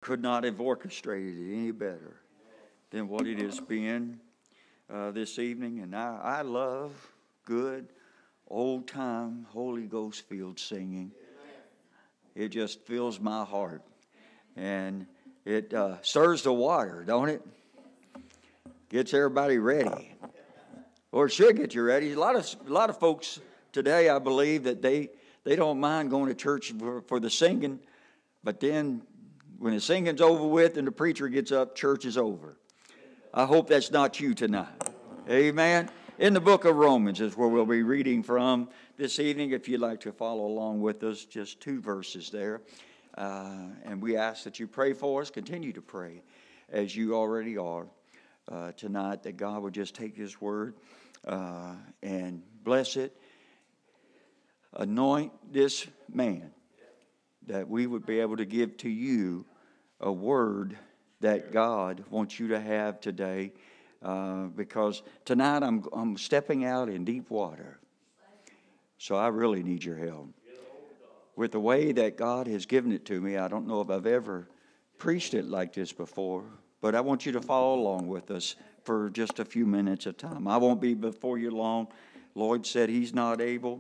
could not have orchestrated it any better than what it has been this evening. And I love good, old-time, Holy Ghost-filled singing. It just fills my heart. And it stirs the water, don't it? Gets everybody ready. Or it should get you ready. A lot of folks today, I believe, that they don't mind going to church for the singing, but then when the singing's over with and the preacher gets up, church is over. I hope that's not you tonight. Amen. In the book of Romans is where we'll be reading from this evening. If you'd like to follow along with us, just 2 verses there. And we ask that you pray for us. Continue to pray as you already are tonight, that God would just take His word and bless it. Anoint this man, that we would be able to give to you a word that God wants you to have today, because tonight I'm stepping out in deep water, so I really need your help. With the way that God has given it to me, I don't know if I've ever preached it like this before, but I want you to follow along with us for just a few minutes of time. I won't be before you long. Lloyd said he's not able.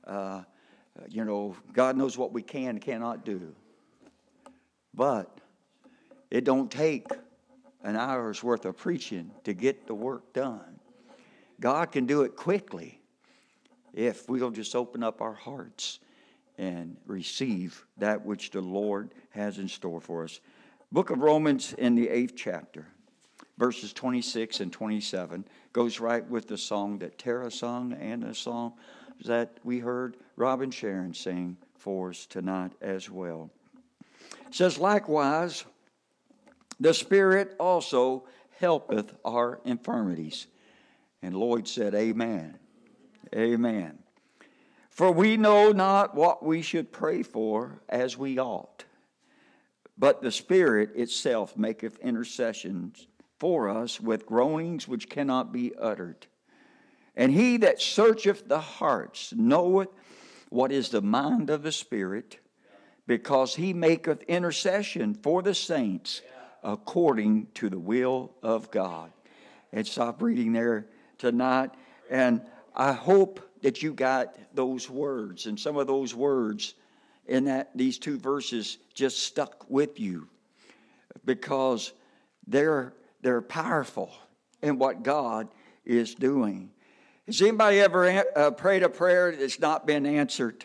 God knows what we can and cannot do. But it don't take an hour's worth of preaching to get the work done. God can do it quickly if we'll just open up our hearts and receive that which the Lord has in store for us. Book of Romans in the 8th chapter, verses 26 and 27, goes right with the song that Tara sung and the song that we heard Robin Sharon sing for us tonight as well. It says, likewise, the Spirit also helpeth our infirmities. And Lloyd said, amen. Amen. For we know not what we should pray for as we ought, but the Spirit itself maketh intercessions for us with groanings which cannot be uttered. And he that searcheth the hearts knoweth what is the mind of the Spirit, because he maketh intercession for the saints according to the will of God. And stop reading there tonight. And I hope that you got those words, and some of those words in these 2 verses just stuck with you, because they're powerful in what God is doing. Has anybody ever prayed a prayer that's not been answered?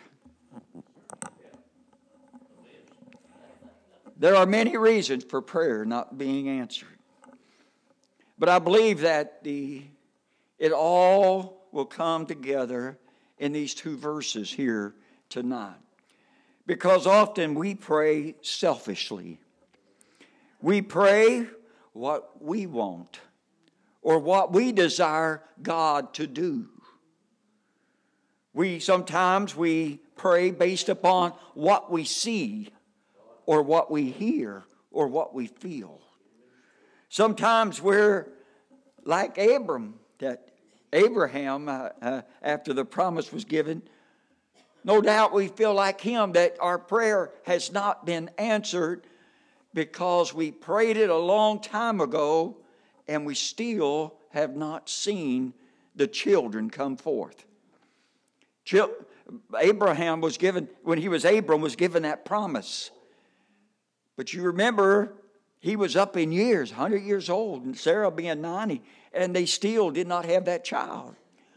There are many reasons for prayer not being answered. But I believe that it all will come together in these 2 verses here tonight. Because often we pray selfishly. We pray what we want or what we desire God to do. Sometimes we pray based upon what we see or what we hear or what we feel. Sometimes we're like Abraham, after the promise was given, no doubt we feel like him, that our prayer has not been answered because we prayed it a long time ago and we still have not seen the children come forth. Abraham was given, when he was Abram, was given that promise. But you remember, he was up in years, 100 years old, and Sarah being 90, and they still did not have that child.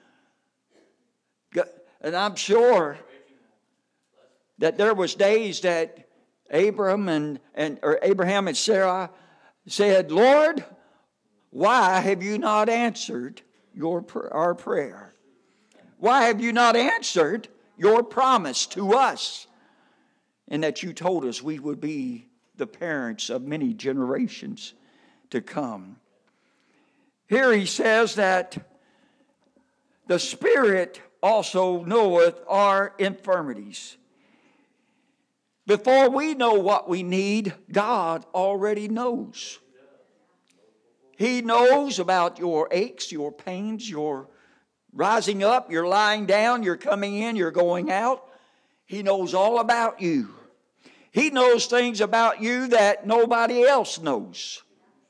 And I'm sure that there was days that Abraham and Sarah said, Lord, why have you not answered our prayer? Why have you not answered your promise to us? And that you told us we would be the parents of many generations to come. Here he says that the Spirit also knoweth our infirmities. Before we know what we need, God already knows. He knows about your aches, your pains, your rising up, your lying down, your coming in, your going out. He knows all about you. He knows things about you that nobody else knows.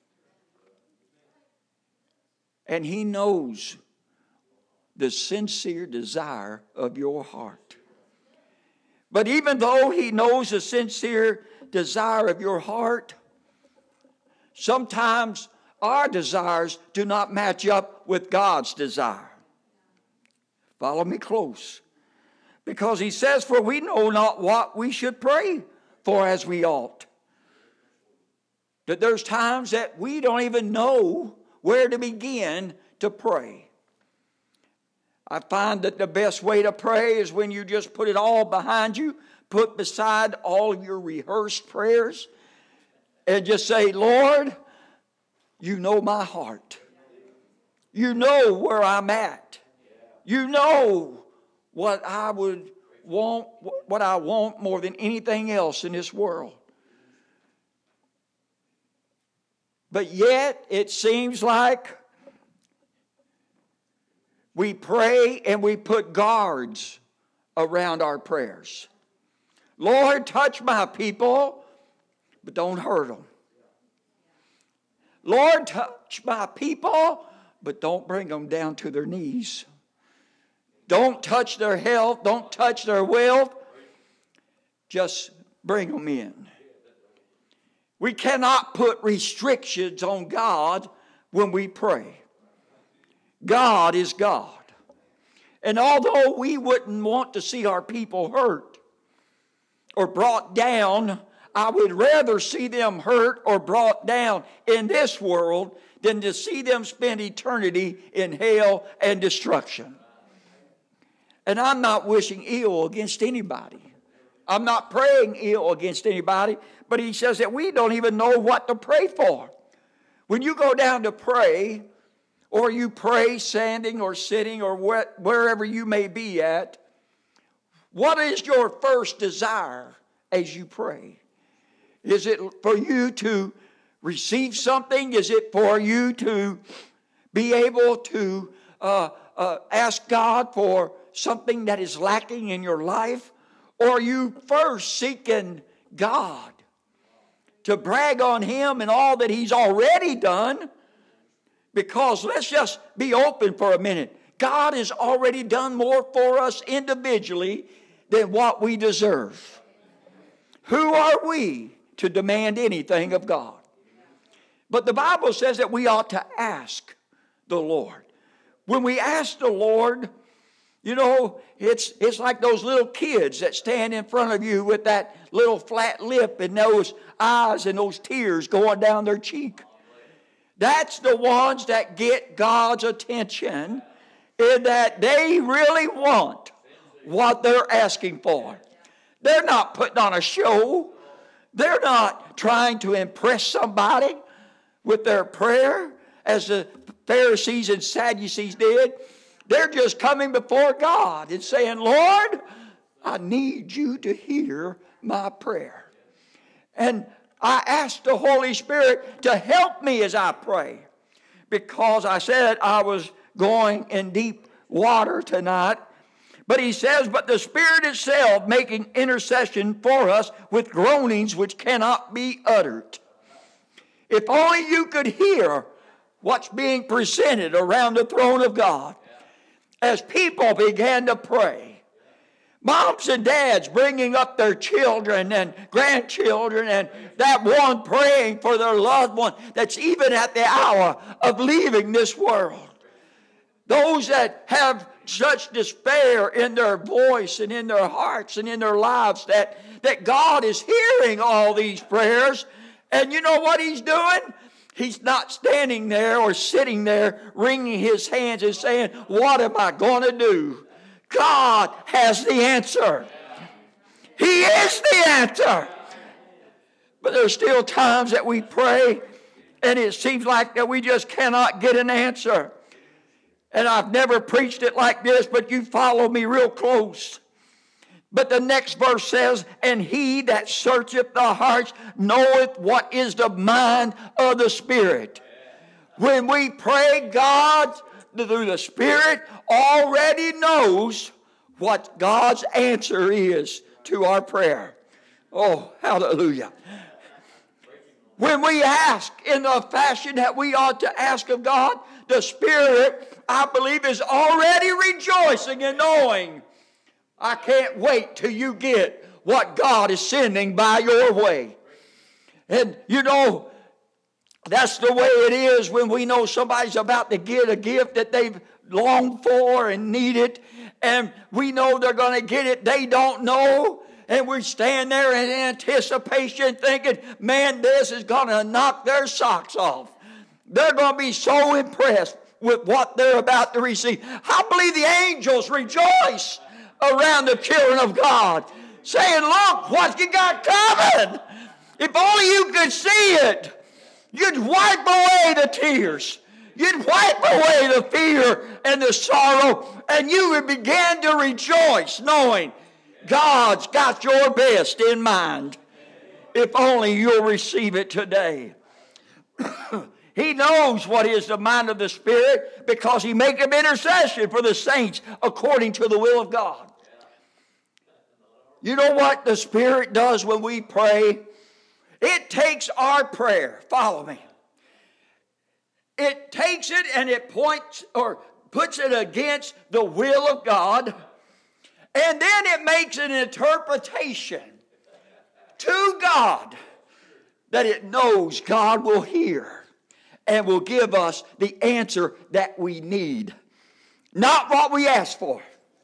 And He knows the sincere desire of your heart. But even though He knows the sincere desire of your heart, sometimes our desires do not match up with God's desire. Follow me close. Because He says, for we know not what we should pray for as we ought. That there's times that we don't even know where to begin to pray. I find that the best way to pray is when you just put it all behind you, put beside all of your rehearsed prayers, and just say, Lord, you know my heart. You know where I'm at. You know what I would want, what I want more than anything else in this world. But yet, it seems like we pray and we put guards around our prayers. Lord, touch my people, but don't hurt them. Lord, touch my people, but don't bring them down to their knees. Don't touch their health. Don't touch their wealth. Just bring them in. We cannot put restrictions on God when we pray. God is God. And although we wouldn't want to see our people hurt or brought down, I would rather see them hurt or brought down in this world than to see them spend eternity in hell and destruction. And I'm not wishing ill against anybody. I'm not praying ill against anybody, but He says that we don't even know what to pray for. When you go down to pray, or you pray standing or sitting or wherever you may be at, what is your first desire as you pray? Is it for you to receive something? Is it for you to be able to ask God for something that is lacking in your life? Or are you first seeking God to brag on Him and all that He's already done? Because let's just be open for a minute. God has already done more for us individually than what we deserve. Who are we to demand anything of God? But the Bible says that we ought to ask the Lord. When we ask the Lord, you know, it's like those little kids that stand in front of you with that little flat lip and those eyes and those tears going down their cheek. That's the ones that get God's attention, in that they really want what they're asking for. They're not putting on a show. They're not trying to impress somebody with their prayer, as the Pharisees and Sadducees did. They're just coming before God and saying, Lord, I need you to hear my prayer. And I ask the Holy Spirit to help me as I pray. Because I said I was going in deep water tonight. But He says, but the Spirit itself making intercession for us with groanings which cannot be uttered. If only you could hear what's being presented around the throne of God as people began to pray. Moms and dads bringing up their children and grandchildren, and that one praying for their loved one that's even at the hour of leaving this world. Those that have such despair in their voice and in their hearts and in their lives that God is hearing all these prayers. And you know what He's doing? He's not standing there or sitting there wringing His hands and saying, what am I going to do? God has the answer. He is the answer. But there's still times that we pray and it seems like that we just cannot get an answer. And I've never preached it like this, but you follow me real close. But the next verse says, and He that searcheth the hearts knoweth what is the mind of the Spirit. When we pray, God, through the Spirit, already knows what God's answer is to our prayer. Oh, hallelujah. When we ask in the fashion that we ought to ask of God, the Spirit, I believe, is already rejoicing and knowing, I can't wait till you get what God is sending by your way. And you know, that's the way it is when we know somebody's about to get a gift that they've longed for and needed, and we know they're going to get it. They don't know. And we stand there in anticipation thinking, man, this is going to knock their socks off. They're going to be so impressed with what they're about to receive. I believe the angels rejoice around the children of God, saying, look what you got coming. If only you could see it, you'd wipe away the tears. You'd wipe away the fear and the sorrow, and you would begin to rejoice knowing God's got your best in mind. If only you'll receive it today. He knows what is the mind of the Spirit because He maketh intercession for the saints according to the will of God. You know what the Spirit does when we pray? It takes our prayer. Follow me. It takes it and it points or puts it against the will of God. And then it makes an interpretation to God that it knows God will hear and will give us the answer that we need. Not what we ask for,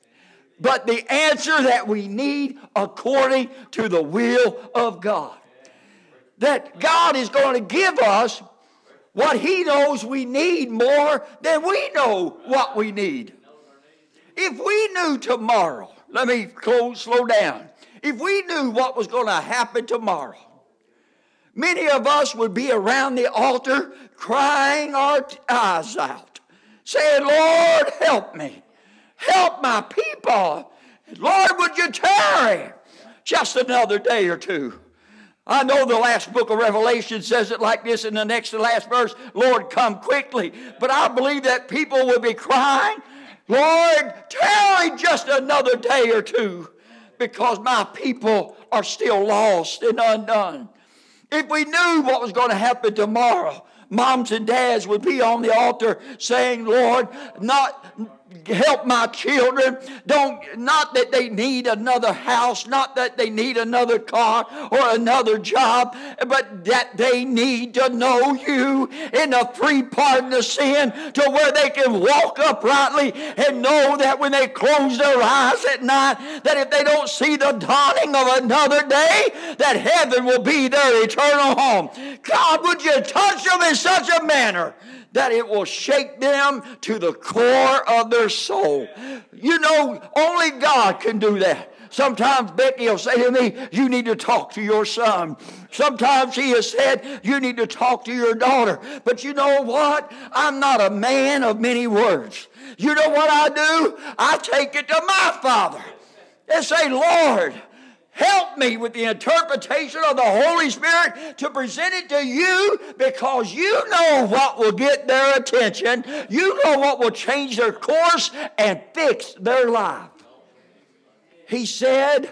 but the answer that we need according to the will of God. That God is going to give us what He knows we need more than we know what we need. If we knew tomorrow, let me slow down. If we knew what was going to happen tomorrow, many of us would be around the altar crying our eyes out, saying, Lord, help me. Help my people. Lord, would you tarry just another day or two? I know the last book of Revelation says it like this in the next to last verse, Lord, come quickly. But I believe that people will be crying, Lord, tarry just another day or two, because my people are still lost and undone. If we knew what was going to happen tomorrow, moms and dads would be on the altar saying, Lord, not help my children. Not that they need another house, not that they need another car or another job, but that they need to know you in the free pardon of sin, to where they can walk uprightly and know that when they close their eyes at night, that if they don't see the dawning of another day, that heaven will be their eternal home. God, would you touch them in such a manner that it will shake them to the core of their soul. You know, only God can do that. Sometimes Becky will say to me, you need to talk to your son. Sometimes she has said, you need to talk to your daughter. But you know what? I'm not a man of many words. You know what I do? I take it to my Father and say, Lord, help me with the interpretation of the Holy Spirit to present it to you, because you know what will get their attention. You know what will change their course and fix their life. He said,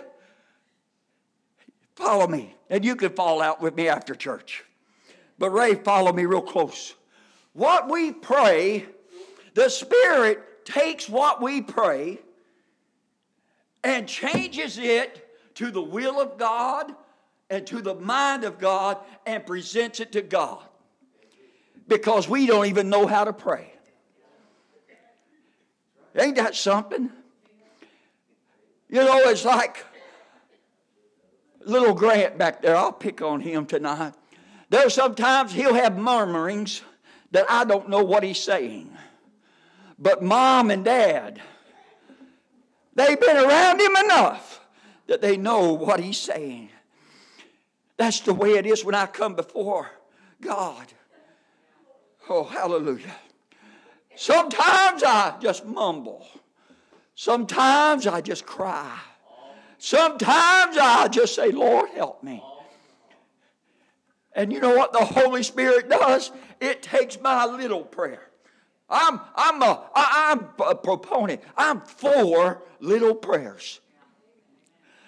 follow me. And you can fall out with me after church. But Ray, follow me real close. What we pray, the Spirit takes what we pray and changes it to the will of God and to the mind of God and presents it to God. Because we don't even know how to pray. Ain't that something? You know, it's like little Grant back there. I'll pick on him tonight. There's sometimes he'll have murmurings that I don't know what he's saying. But Mom and Dad, they've been around him enough that they know what he's saying. That's the way it is when I come before God. Oh, hallelujah. Sometimes I just mumble. Sometimes I just cry. Sometimes I just say, Lord, help me. And you know what the Holy Spirit does? It takes my little prayer. I'm a proponent. I'm for little prayers.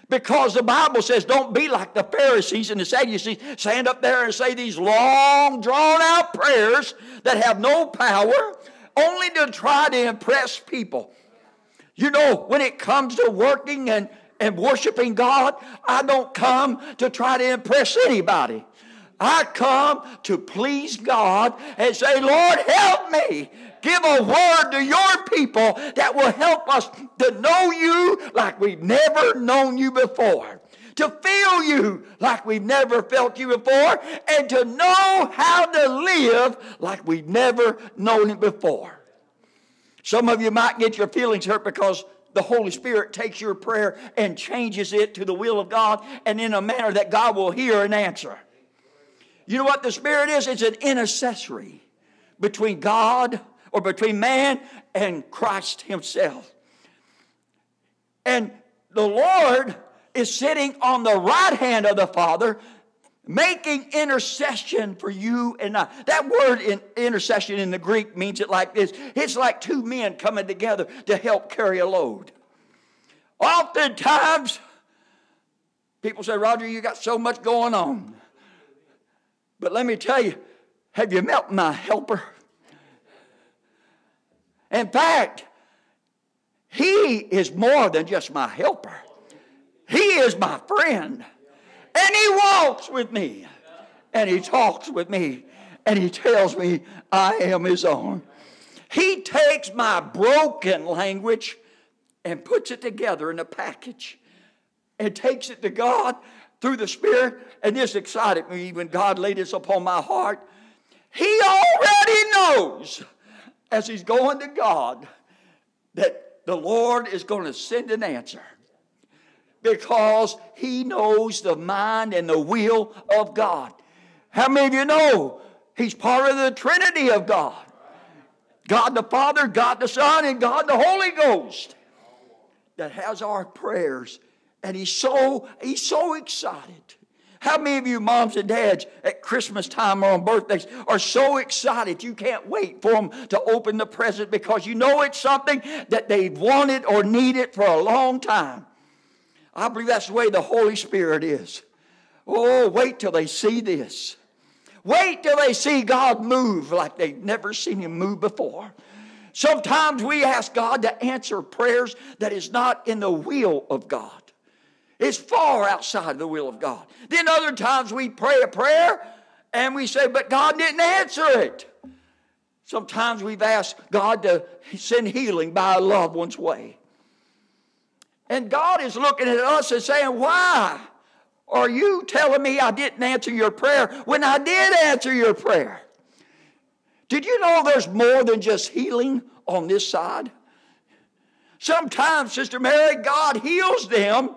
Because the Bible says don't be like the Pharisees and the Sadducees, stand up there and say these long, drawn-out prayers that have no power, only to try to impress people. You know, when it comes to working and worshiping God, I don't come to try to impress anybody. I come to please God and say, Lord, help me. Give a word to your people that will help us to know you like we've never known you before. To feel you like we've never felt you before. And to know how to live like we've never known it before. Some of you might get your feelings hurt because the Holy Spirit takes your prayer and changes it to the will of God and in a manner that God will hear and answer. You know what the Spirit is? It's an intercessory between God or between man and Christ himself. And the Lord is sitting on the right hand of the Father making intercession for you and I. That word intercession in the Greek means it like this. It's like two men coming together to help carry a load. Oftentimes, people say, Roger, you got so much going on. But let me tell you, have you met my helper? In fact, he is more than just my helper. He is my friend. And he walks with me. And he talks with me. And he tells me I am his own. He takes my broken language and puts it together in a package. And takes it to God through the Spirit. And this excited me when God laid this upon my heart. He already knows as he's going to God that the Lord is going to send an answer. Because he knows the mind and the will of God. How many of you know he's part of the Trinity of God? God the Father, God the Son, and God the Holy Ghost. That has our prayers. And he's so excited. How many of you moms and dads at Christmas time or on birthdays are so excited you can't wait for them to open the present because you know it's something that they've wanted or needed for a long time? I believe that's the way the Holy Spirit is. Oh, wait till they see this. Wait till they see God move like they've never seen him move before. Sometimes we ask God to answer prayers that is not in the will of God. It's far outside the will of God. Then other times we pray a prayer and we say, but God didn't answer it. Sometimes we've asked God to send healing by a loved one's way. And God is looking at us and saying, why are you telling me I didn't answer your prayer when I did answer your prayer? Did you know there's more than just healing on this side? Sometimes, Sister Mary, God heals them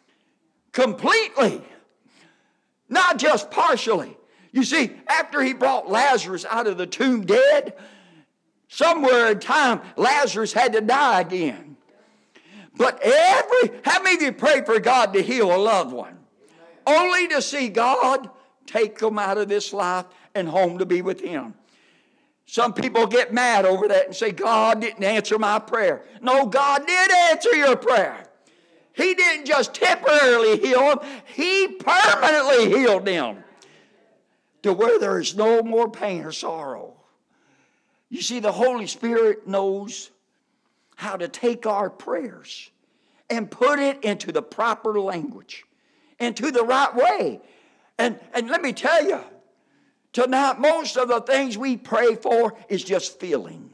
completely, not just partially. You see, after he brought Lazarus out of the tomb dead, somewhere in time, Lazarus had to die again. But how many of you pray for God to heal a loved one? Only to see God take them out of this life and home to be with him. Some people get mad over that and say, God didn't answer my prayer. No, God did answer your prayer. He didn't just temporarily heal them. He permanently healed them to where there is no more pain or sorrow. You see, the Holy Spirit knows how to take our prayers and put it into the proper language, into the right way. And let me tell you, tonight most of the things we pray for is just feeling.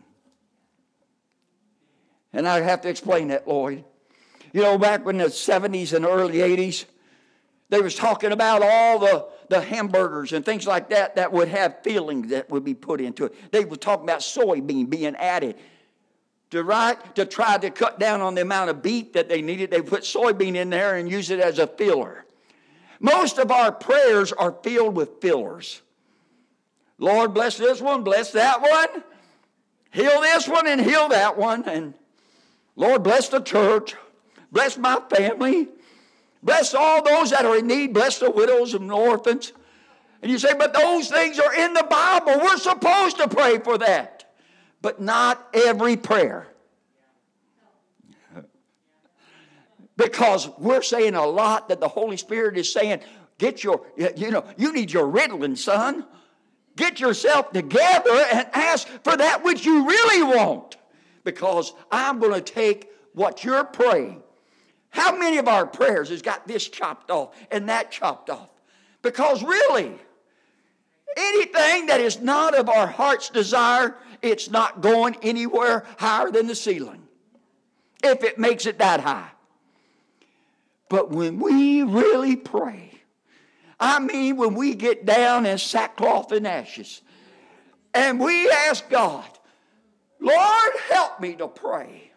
And I have to explain that, Lloyd. You know, back in the 70s and early 80s, they was talking about all the hamburgers and things like that would have filling that would be put into it. They were talking about soybean being added. To try to cut down on the amount of beef that they needed, they put soybean in there and use it as a filler. Most of our prayers are filled with fillers. Lord, bless this one, bless that one. Heal this one and heal that one. And Lord, bless the church. Bless my family. Bless all those that are in need. Bless the widows and orphans. And you say, but those things are in the Bible. We're supposed to pray for that. But not every prayer. Because we're saying a lot that the Holy Spirit is saying, you need your Ritalin, son. Get yourself together and ask for that which you really want. Because I'm going to take what you're praying. How many of our prayers has got this chopped off and that chopped off? Because really, anything that is not of our heart's desire, it's not going anywhere higher than the ceiling. If it makes it that high. But when we really pray, I mean when we get down in sackcloth and ashes, and we ask God, Lord, help me to pray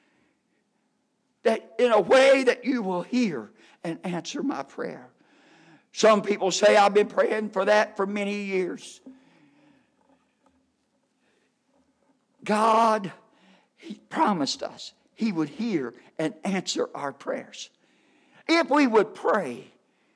that in a way that you will hear and answer my prayer. Some people say, I've been praying for that for many years. God, He promised us He would hear and answer our prayers. If we would pray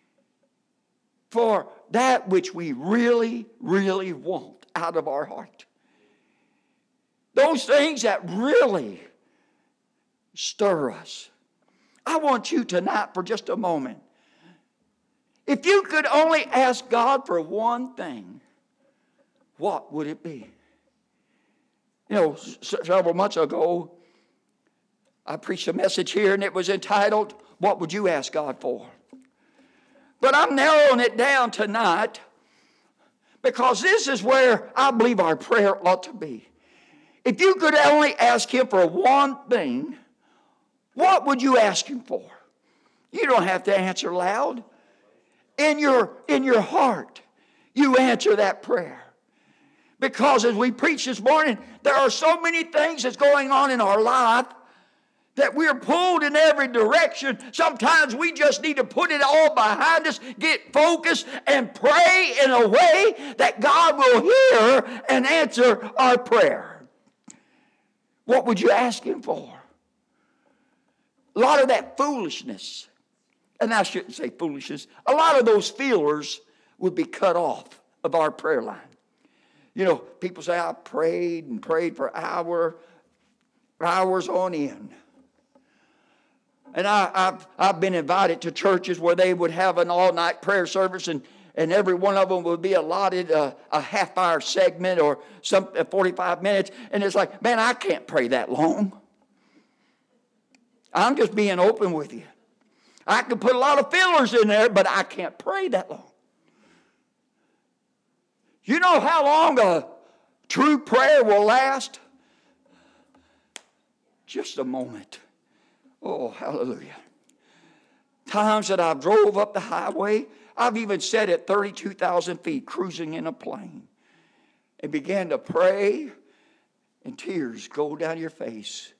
for that which we really, really want out of our heart. Those things that really stir us. I want you tonight for just a moment. If you could only ask God for one thing, what would it be? You know, several months ago, I preached a message here and it was entitled, What Would You Ask God For? But I'm narrowing it down tonight because this is where I believe our prayer ought to be. If you could only ask Him for one thing, what would you ask Him for? You don't have to answer loud. In your heart, you answer that prayer. Because as we preached this morning, there are so many things that's going on in our life that we're pulled in every direction. Sometimes we just need to put it all behind us, get focused, and pray in a way that God will hear and answer our prayer. What would you ask Him for? A lot of that foolishness, and I shouldn't say foolishness, a lot of those feelers would be cut off of our prayer line. You know, people say, I prayed and prayed for hours on end. And I've been invited to churches where they would have an all-night prayer service, and every one of them would be allotted a half-hour segment or 45 minutes. And it's like, man, I can't pray that long. I'm just being open with you. I can put a lot of fillers in there, but I can't pray that long. You know how long a true prayer will last? Just a moment. Oh, hallelujah. Times that I've drove up the highway, I've even sat at 32,000 feet cruising in a plane and began to pray, and tears go down your face.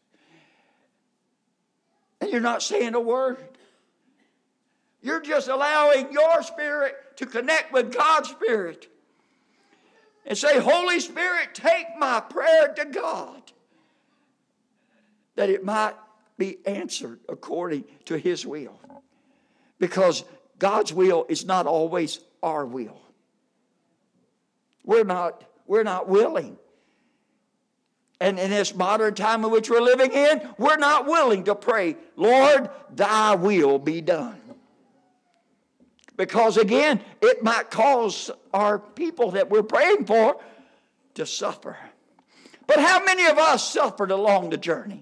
And you're not saying a word. You're just allowing your spirit to connect with God's spirit. And say, Holy Spirit, take my prayer to God, that it might be answered according to His will. Because God's will is not always our will. We're not willing. And in this modern time in which we're living in, we're not willing to pray, Lord, thy will be done. Because again, it might cause our people that we're praying for to suffer. But how many of us suffered along the journey?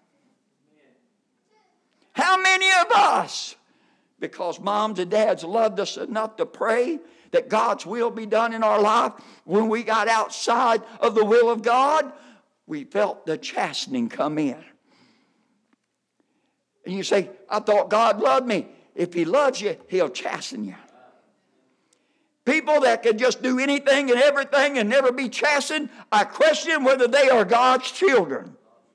How many of us, because moms and dads loved us enough to pray that God's will be done in our life, when we got outside of the will of God, we felt the chastening come in. And you say, I thought God loved me. If He loves you, He'll chasten you. People that can just do anything and everything and never be chastened, I question whether they are God's children.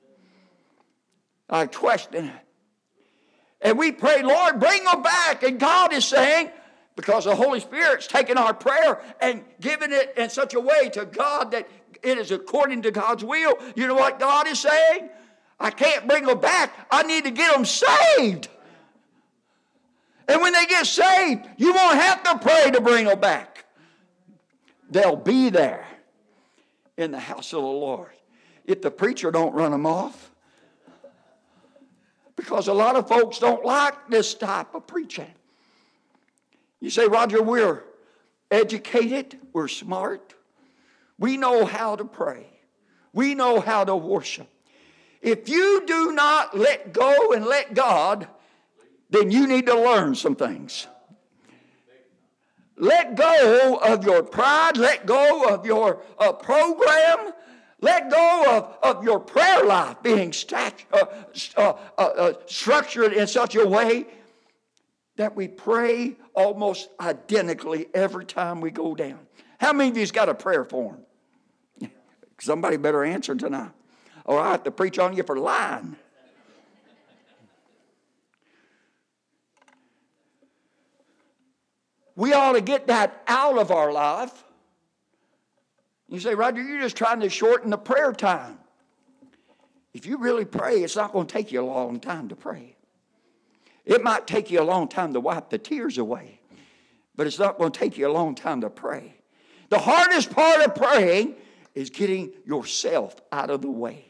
I question it. And we pray, Lord, bring them back. And God is saying, because the Holy Spirit's taken our prayer and given it in such a way to God that it is according to God's will. You know what God is saying? I can't bring them back. I need to get them saved. And when they get saved, you won't have to pray to bring them back. They'll be there in the house of the Lord. If the preacher don't run them off. Because a lot of folks don't like this type of preaching. You say, Roger, we're educated, we're smart, we know how to pray, we know how to worship. If you do not let go and let God, then you need to learn some things. Let go of your pride, let go of your program, let go of your prayer life being structured in such a way that we pray almost identically every time we go down. How many of you's got a prayer form? Somebody better answer tonight, or I have to preach on you for lying. We ought to get that out of our life. You say, Roger, you're just trying to shorten the prayer time. If you really pray, it's not going to take you a long time to pray. It might take you a long time to wipe the tears away, but it's not going to take you a long time to pray. The hardest part of praying is getting yourself out of the way.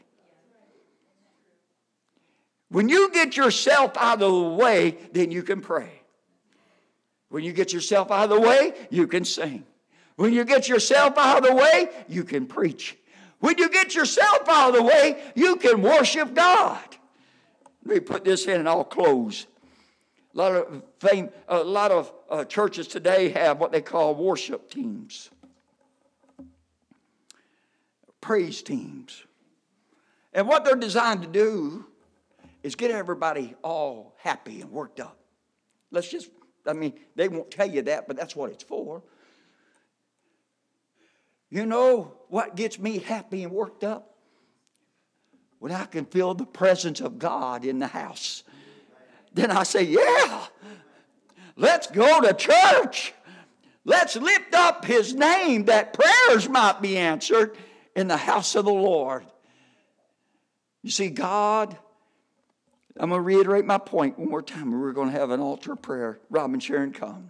When you get yourself out of the way, then you can pray. When you get yourself out of the way, you can sing. When you get yourself out of the way, you can preach. When you get yourself out of the way, you can worship God. Let me put this in and I'll close. A lot of churches today have what they call worship teams. Praise teams. And what they're designed to do is get everybody all happy and worked up. They won't tell you that, but that's what it's for. You know what gets me happy and worked up? When I can feel the presence of God in the house. Then I say, yeah, let's go to church. Let's lift up His name that prayers might be answered in the house of the Lord. You see, God, I'm going to reiterate my point one more time. We're going to have an altar prayer. Rob and Sharon, come.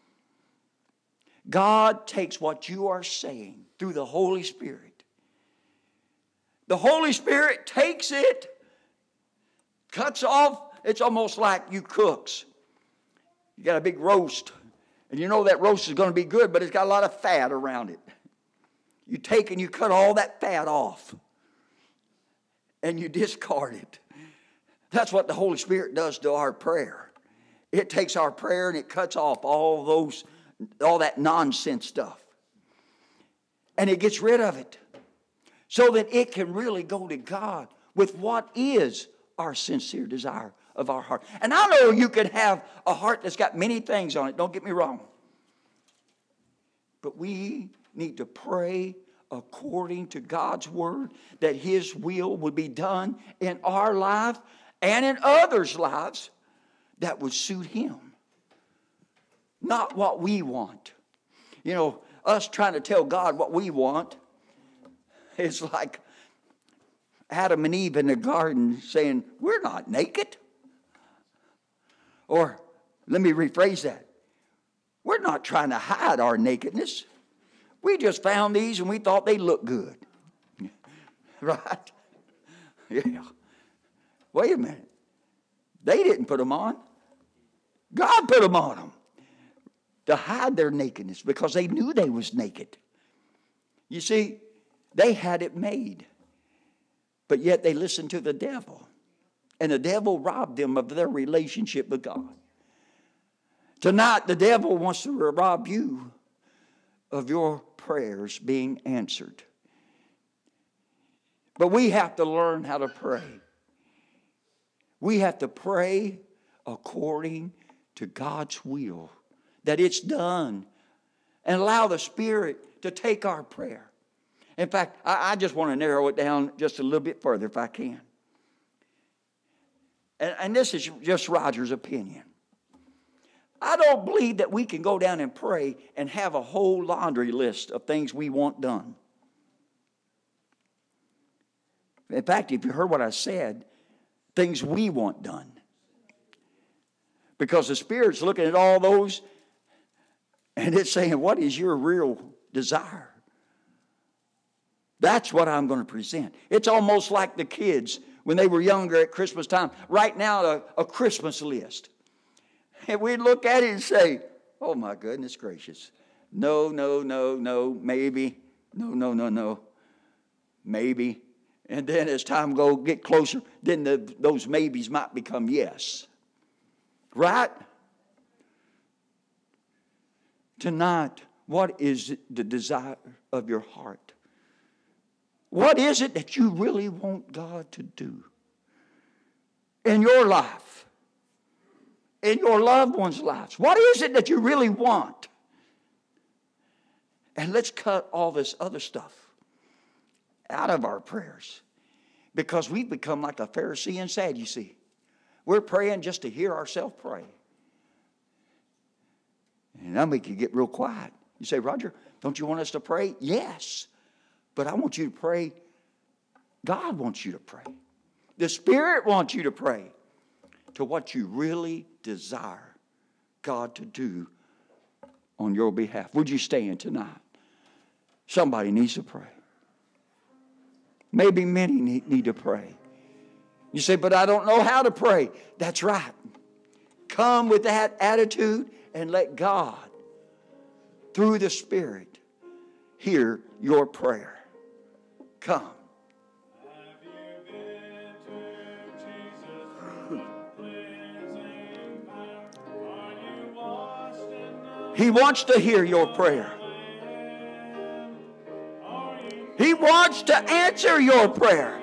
God takes what you are saying through the Holy Spirit. The Holy Spirit takes it, cuts off. It's almost like you cooks. You got a big roast, and you know that roast is going to be good, but it's got a lot of fat around it. You take and you cut all that fat off, and you discard it. That's what the Holy Spirit does to our prayer. It takes our prayer and it cuts off all that nonsense stuff. And it gets rid of it so that it can really go to God with what is our sincere desire of our heart. And I know you can have a heart that's got many things on it. Don't get me wrong. But we need to pray according to God's word that His will would be done in our life and in others' lives that would suit Him. Not what we want. You know, us trying to tell God what we want is like Adam and Eve in the garden saying, we're not naked. Or, let me rephrase that. We're not trying to hide our nakedness. We just found these and we thought they looked good. Right? Yeah. Wait a minute. They didn't put them on. God put them on them to hide their nakedness because they knew they was naked. You see, they had it made. But yet they listened to the devil. And the devil robbed them of their relationship with God. Tonight, the devil wants to rob you of your prayers being answered. But we have to learn how to pray. We have to pray according to God's will, that it's done, and allow the Spirit to take our prayer. In fact, I just want to narrow it down just a little bit further if I can. And this is just Roger's opinion. I don't believe that we can go down and pray and have a whole laundry list of things we want done. In fact, if you heard what I said, things we want done. Because the Spirit's looking at all those and it's saying, what is your real desire? That's what I'm going to present. It's almost like the kids when they were younger at Christmas time, writing out a Christmas list. And we'd look at it and say, oh my goodness gracious. No, maybe. No, maybe. And then as time get closer, then those maybes might become yes. Right? Tonight, what is the desire of your heart? What is it that you really want God to do in your life, in your loved ones' lives? What is it that you really want? And let's cut all this other stuff out of our prayers, because we've become like a Pharisee and Sadducee. We're praying just to hear ourselves pray. And then we can get real quiet. You say, Roger, don't you want us to pray? Yes. But I want you to pray. God wants you to pray. The Spirit wants you to pray to what you really desire God to do on your behalf. Would you stand tonight? Somebody needs to pray. Maybe many need to pray. You say, but I don't know how to pray. That's right. Come with that attitude and let God, through the Spirit, hear your prayer. Come. He wants to hear your prayer. He wants to answer your prayer.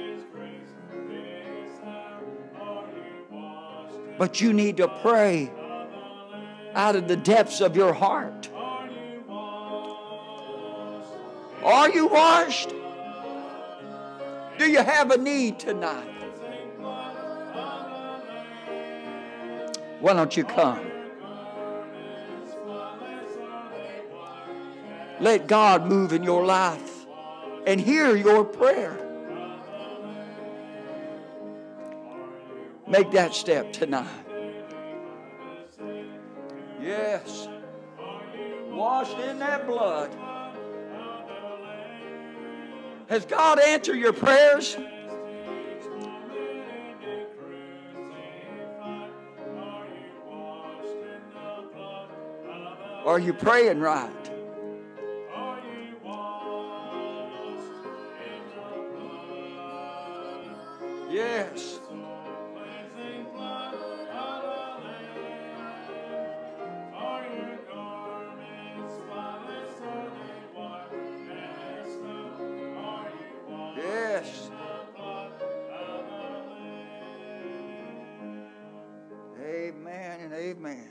But you need to pray out of the depths of your heart. Are you washed? Do you have a need tonight? Why don't you come? Let God move in your life and hear your prayer. Make that step tonight. Yes. Washed in that blood. Has God answered your prayers? Are you praying right? Yes. Yes. Amen and amen.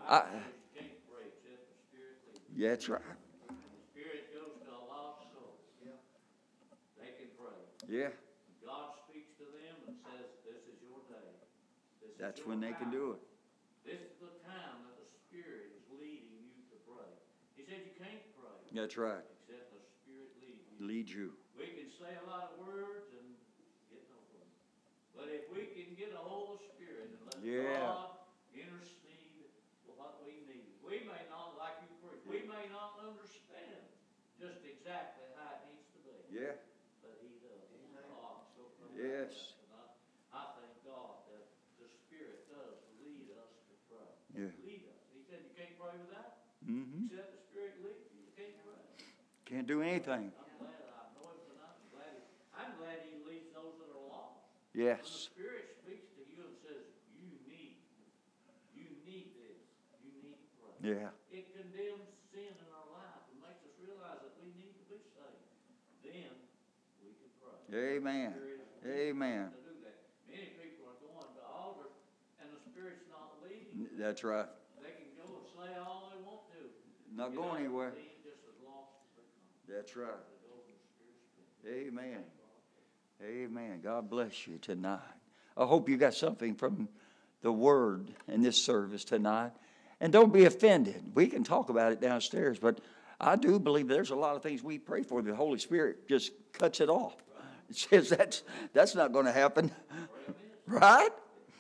Yeah, that's right. Spirit goes to a lost soul. They can pray. Yeah. God speaks to them and says, this is your day. That's when they can do it. This is the time that the Spirit is leading you to pray. He said you can't pray. That's right. Except the Spirit leads you. Lead you. We can say a lot of words and get no further. But if we can get a hold of the Spirit and let God intercede for what we need. We may not, like you preach, we may not understand just exactly how it needs to be. Yeah. But He does. Yes. I thank God that the Spirit does lead us to pray. Yeah. Lead us. He said you can't pray without. Mm-hmm. Except the Spirit leads you. You can't pray. Can't do anything. I'm glad I know Him tonight. I'm glad He leads those that are lost. Yes. When the Spirit speaks to you and says, you need this. You need to pray. Yeah. It condemns sin in our life and makes us realize that we need to be saved. Then we can pray. Amen. Amen. To do that. Many people are going to altars and the Spirit's not leading. That's right. They can go and slay all they want to. Not going anywhere. Just as lost as they come. That's right. Amen. Amen. God bless you tonight. I hope you got something from the Word in this service tonight. And don't be offended. We can talk about it downstairs, but I do believe there's a lot of things we pray for. The Holy Spirit just cuts it off. It says that's not going to happen. Right?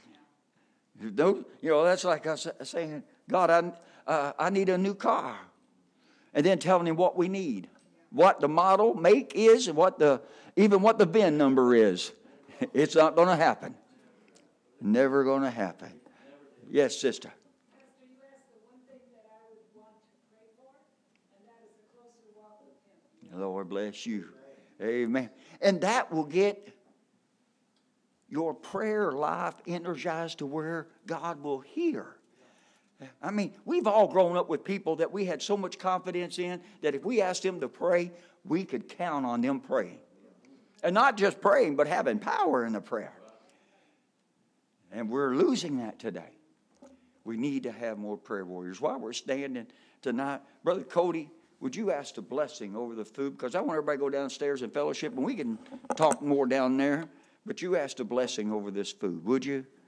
That's like us saying, God, I need a new car. And then telling Him what we need. What the model, make is, and what the VIN number is. It's not going to happen. Never going to happen. Yes, sister. Pastor, you asked the one thing that I would want to pray for, and that is a closer walk with Him. Lord bless you. Amen. And that will get your prayer life energized to where God will hear. I mean, we've all grown up with people that we had so much confidence in that if we asked them to pray, we could count on them praying. And not just praying, but having power in the prayer. And we're losing that today. We need to have more prayer warriors. While we're standing tonight, Brother Cody, would you ask the blessing over the food? Because I want everybody to go downstairs and fellowship, and we can talk more down there. But you ask the blessing over this food, would you?